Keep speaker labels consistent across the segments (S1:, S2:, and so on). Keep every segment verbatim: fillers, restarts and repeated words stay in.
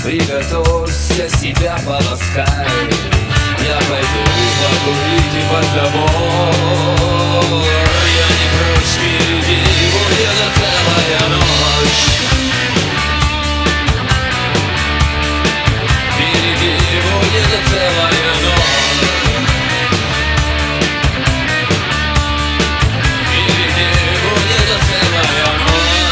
S1: Приготовься себя полоскать. Я пойду покурить и под забор. Я не прочь, впереди будет целая ночь. Впереди будет целая ночь. Впереди будет целая ночь.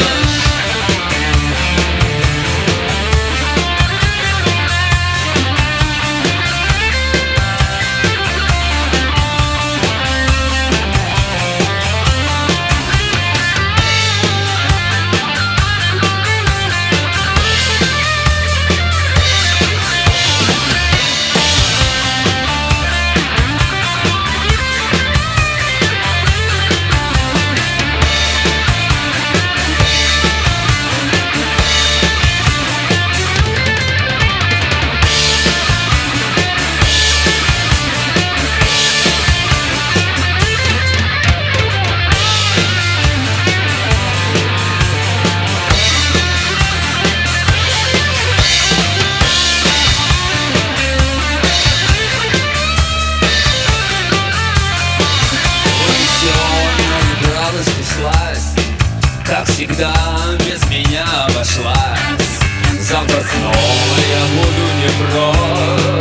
S1: Как всегда, без меня обошлась. Завтра снова я буду не прочь.